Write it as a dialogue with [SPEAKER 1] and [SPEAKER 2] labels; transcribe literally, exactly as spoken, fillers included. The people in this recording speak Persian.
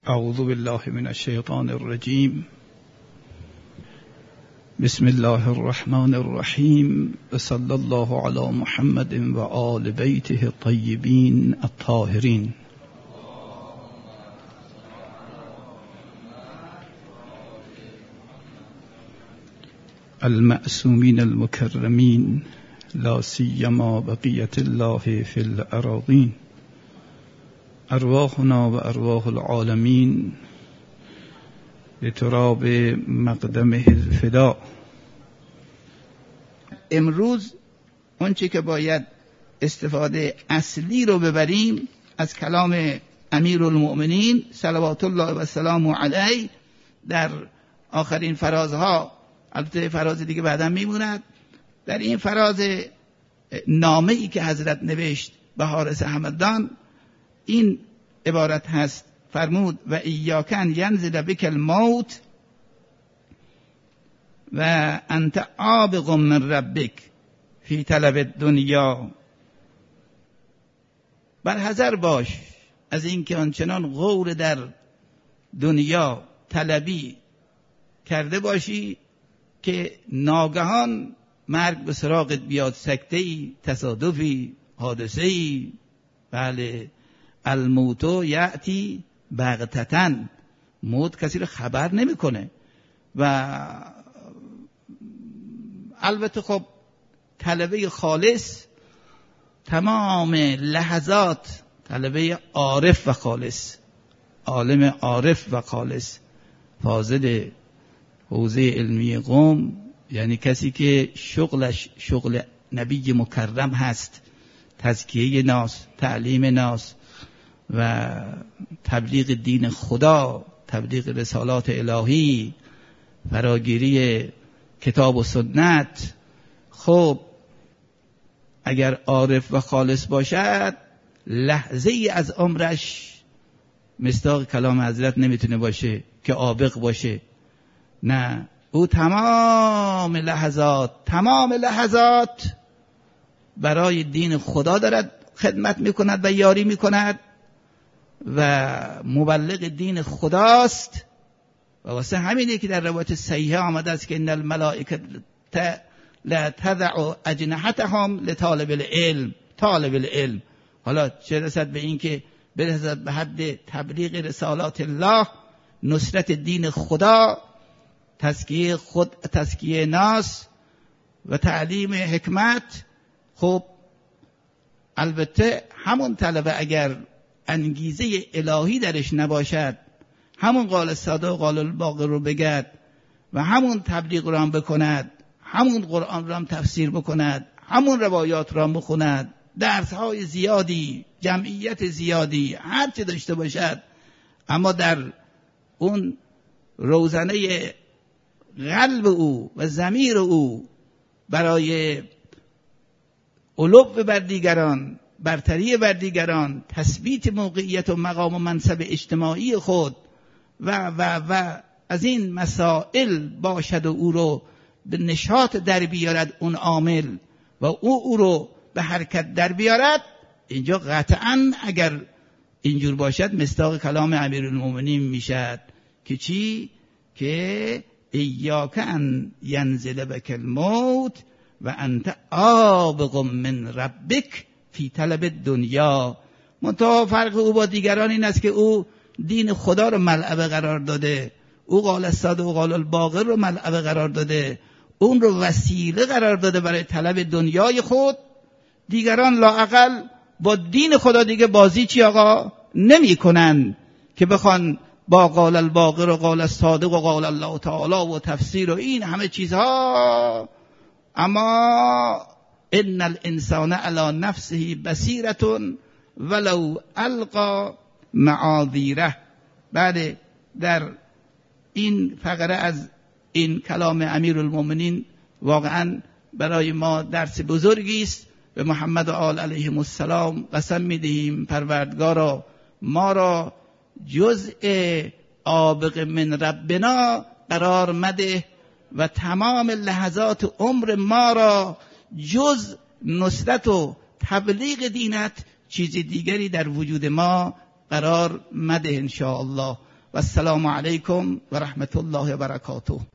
[SPEAKER 1] اعوذ بالله من الشیطان الرجیم. بسم الله الرحمن الرحیم. صلی الله علی محمد و آل بیته الطیبین الطاهرین. المعصومین المکرمین، لا سیما بقیت الله فی الأراضین. ارواحنا و ارواح العالمین لتراب مقدمه الفدا.
[SPEAKER 2] امروز اونچه که باید استفاده اصلی رو ببریم از کلام امیرالمؤمنین صلوات الله و سلامه علیه در آخرین فرازها، البته فراز دیگه بعدا میموند، در این فراز نامه‌ای که حضرت نوشت به حارث همدان این عبارت هست، فرمود و ایاک ان ینزل بک الموت و انت عابق من ربک فی طلب الدنیا. برحذر باش از اینکه آنچنان غور در دنیا طلبی کرده باشی که ناگهان مرگ به سراغت بیاد، سکته‌ای، تصادفی، حادثه‌ای. بله، الموت یأتی بغتةً، موت کسی رو خبر نمیکنه. و البته خب طلبه خالص تمام لحظات، طلبه عارف و خالص، عالم عارف و خالص، فاضل حوزه علمی قوم، یعنی کسی که شغلش شغل نبی مکرم هست، تزکیه ناس، تعلیم ناس و تبلیغ دین خدا، تبلیغ رسالات الهی، فراگیری کتاب و سنت. خب اگر عارف و خالص باشد، لحظه ای از عمرش مصداق کلام حضرت نمیتونه باشه که عابق باشه. نه، او تمام لحظات تمام لحظات برای دین خدا دارد خدمت میکند و یاری میکند و مبلغ دین خداست. و واسه همینه که در روایت صحیحه آمده است که ان الملائکه لا تضع اجنحتهم لطالب العلم. طالب العلم حالا چه رسد به این که برسد به حد تبلیغ رسالات الله، نصرت دین خدا، تزکیه خود، تزکیه ناس و تعلیم حکمت. خب البته همون طلبه اگر انگیزه الهی درش نباشد، همون قال الصادق و قال الباقر رو بگد و همون تبلیغ رو هم بکند، همون قرآن رو هم تفسیر بکند، همون روایات رو هم بخوند، درس‌های زیادی، جمعیت زیادی، هر چه داشته باشد، اما در اون روزنه قلب او و ضمیر او برای علو بر دیگران، برتری بر دیگران، تثبیت موقعیت و مقام و منصب اجتماعی خود و و و از این مسائل باشد و او رو به نشاط در بیارد اون عامل و او او رو به حرکت در بیارد، اینجا قطعاً اگر اینجور باشد مصداق کلام امیرالمؤمنین میشد که چی؟ که ایاک ان ینزل بک الموت و انت عابق من ربک فی طلب دنیا. منتها فرق او با دیگران این است که او دین خدا رو ملعبه قرار داده، او قال الصادق و قال الباقر رو ملعبه قرار داده، اون رو وسیله قرار داده برای طلب دنیای خود. دیگران لااقل با دین خدا دیگه بازی چی آقا نمی کنن که بخوان با قال الباقر و قال الصادق و قال الله تعالی و تفسیر و این همه چیزها. اما ان الانسان علی نفسه بصیرة ولو القى معاذیره. بعد در این فقره از این کلام امیرالمؤمنین واقعا برای ما درس بزرگی است. به محمد و آل علیهم السلام قسم می‌دهیم پروردگارا ما را جزء عابق من ربنا قرار مده و تمام لحظات عمر ما را جز نصرت و تبلیغ دینت چیز دیگری در وجود ما قرار مده ان شاء الله. و السلام علیکم و رحمت الله و برکاته.